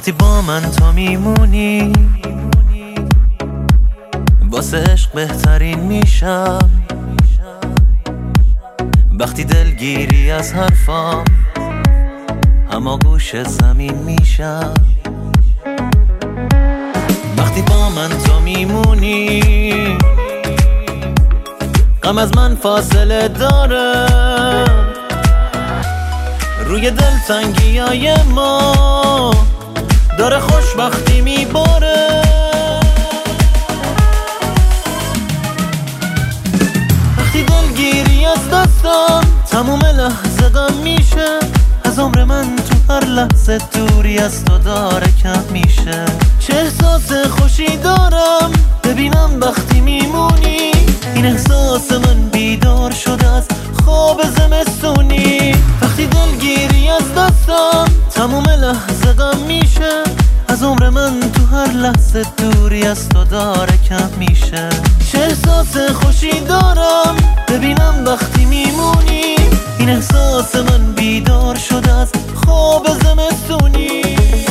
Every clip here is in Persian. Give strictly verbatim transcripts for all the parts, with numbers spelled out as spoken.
وقتی با من تو میمونی واسه عشق بهترین میشم، وقتی دلگیری از حرفام همه گوش زمین میشم، وقتی با من تو میمونی غم از من فاصله داره، روی دلتنگی های ما داره خوشبختی میباره. وقتی دلگیری از دستم تموم لحظه غم میشه، از عمر من تو هر لحظه دوری از تو داره کم میشه. چه احساس خوشی دارم ببینم وقتی میمونی، این احساس من بیدار شده از خواب زمستونی. وقتی دلگیری از دستم تموم لحظه غم میشه، از عمر من تو هر لحظه دوری از تو داره کم میشه. چه احساس خوشی دارم ببینم وقتی میمونی، این احساس من بیدار شده از خواب زمستونی.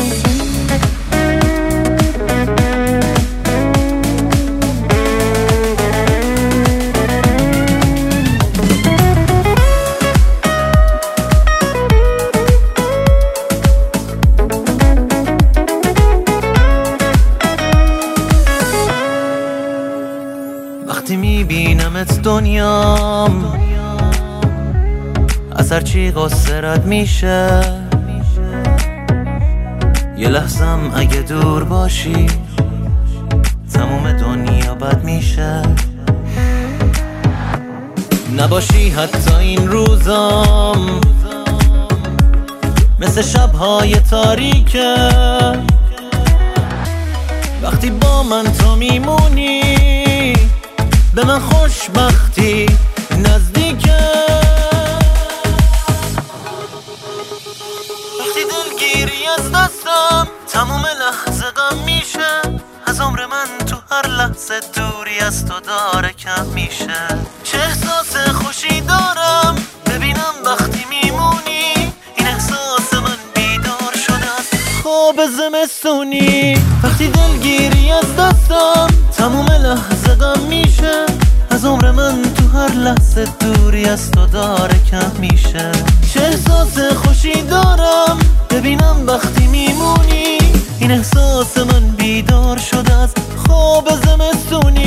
وقتی میبینمت دنیام از هرچی غصه رد میشه، یه لحظم اگه دور باشی تموم دنیا بد میشه. نباشی حتی این روزام مثل شبهای تاریکه، وقتی با من تو میمونی به من خوشبختی نزدیکه. وقتی دلگیری از دستم تموم لحظه غم میشه، از عمر من تو هر لحظه دوری از تو داره کم میشه. چه احساس خوشی دارم ببینم وقتی میمونی، این احساس من بیدار شده از خواب زمستونی. وقتی دلگیری از دستم تموم لحظه غم میشه، از عمر من تو هر لحظه دوری از تو داره کم میشه. چه احساس خوشی دارم ببینم وقتی میمونی، این احساس من بیدار شده از خواب زمستونی.